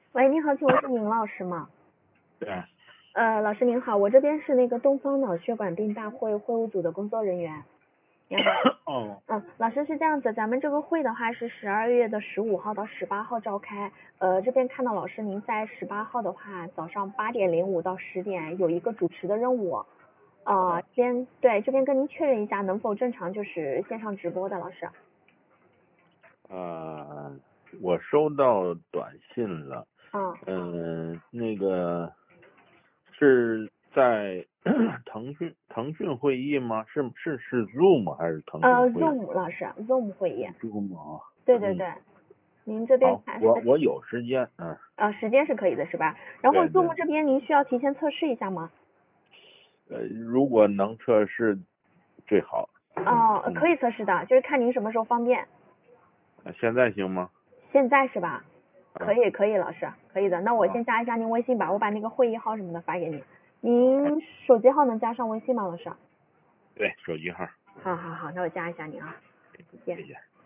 喂，你好，请问是宁老师吗？ 对， 老师您好，我这边是那个东方脑血管病大会会务组的工作人员。您好。 哦， 老师是这样子，咱们这个会的话是12月的15号到18号召开。这边看到老师您在18号的话，早上8:05到10点有一个主持的任务。这边跟您确认一下，能否正常就是线上直播的，老师？ 我收到短信了，那个是在腾讯会议吗？是 Zoom 还是腾讯会议 Zoom 老师，Zoom 会议。 ？Zoom 啊， 对对对，您这边好，我有时间， 时间是可以的是吧？然后对对， Zoom 这边您需要提前测试一下吗？ 如果能测试最好。 可以测试的，就是看您什么时候方便。 现在行吗？ 现在是吧？可啊以可以，老师可以的。那我啊， 先加一下您微信吧，我把那个会议号什么的发给你。您手机号能加上微信吗，老师？ 对，手机号， 好好好，那我加一下您啊，再见。 谢谢。